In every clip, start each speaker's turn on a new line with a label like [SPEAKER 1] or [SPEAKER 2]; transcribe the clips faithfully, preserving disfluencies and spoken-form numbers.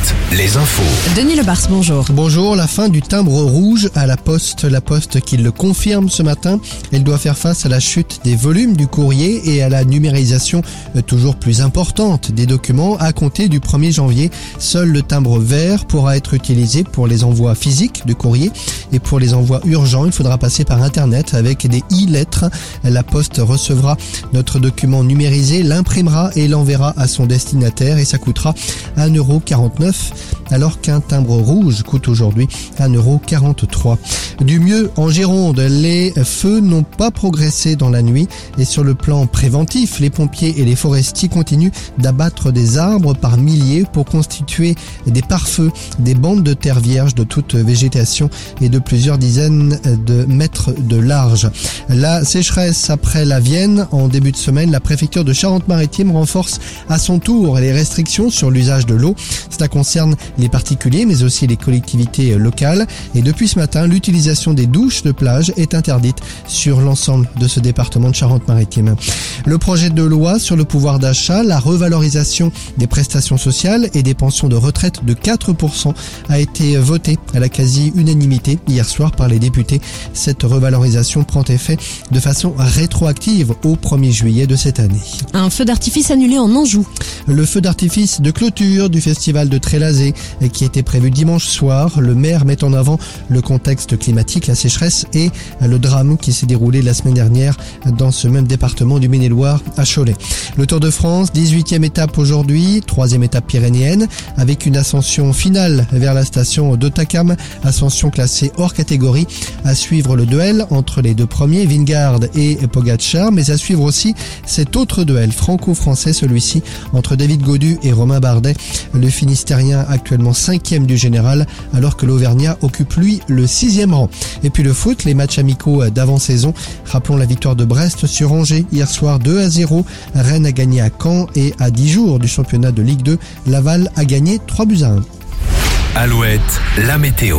[SPEAKER 1] Alouette, les infos.
[SPEAKER 2] Denis Lebars, bonjour.
[SPEAKER 3] Bonjour, la fin du timbre rouge à la Poste. La Poste qui le confirme ce matin. Elle doit faire face à la chute des volumes du courrier et à la numérisation toujours plus importante des documents. À compter du premier janvier, seul le timbre vert pourra être utilisé pour les envois physiques de courrier et pour les envois urgents, il faudra passer par Internet avec des e-lettres. La Poste recevra notre document numérisé, l'imprimera et l'enverra à son destinataire et ça coûtera un euro quarante-neuf alors qu'un timbre rouge coûte aujourd'hui un euro quarante-trois. Du mieux en Gironde, les feux n'ont pas progressé dans la nuit et sur le plan préventif, les pompiers et les forestiers continuent d'abattre des arbres par milliers pour constituer des pare-feux, des bandes de terre vierge de toute végétation et de plusieurs dizaines de mètres de large. La sécheresse après la Vienne en début de semaine, la préfecture de Charente-Maritime renforce à son tour les restrictions sur l'usage de l'eau. Cela concerne les particuliers mais aussi les collectivités locales et depuis ce matin, l'utilisation des douches de plage est interdite sur l'ensemble de ce département de Charente-Maritime. Le projet de loi sur le pouvoir d'achat, la revalorisation des prestations sociales et des pensions de retraite de quatre pour cent a été voté à la quasi-unanimité hier soir par les députés. Cette revalorisation prend effet de façon rétroactive au premier juillet de cette année.
[SPEAKER 2] Un feu d'artifice annulé en Anjou.
[SPEAKER 3] Le feu d'artifice de clôture du festival de Trélazé qui était prévu dimanche soir. Le maire met en avant le contexte climatique, la sécheresse et le drame qui s'est déroulé la semaine dernière dans ce même département du Maine-et-Loire à Cholet. Le Tour de France, dix-huitième étape aujourd'hui, troisième étape pyrénéenne avec une ascension finale vers la station d'Otakam, ascension classée hors catégorie. À suivre le duel entre les deux premiers, Vingegaard et Pogačar, mais à suivre aussi cet autre duel franco-français, celui-ci entre David Gaudu et Romain Bardet. Le Finistérien actuellement cinquième du général alors que l'Auvergnat occupe lui le sixième rang. Et puis le foot, les matchs amicaux d'avant-saison. Rappelons la victoire de Brest sur Angers hier soir deux à zéro. Rennes a gagné à Caen et à dix jours du championnat de Ligue deux, Laval a gagné trois buts à un.
[SPEAKER 1] Alouette, la météo.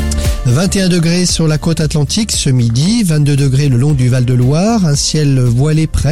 [SPEAKER 3] vingt et un degrés sur la côte atlantique ce midi, vingt-deux degrés le long du Val-de-Loire, un ciel voilé près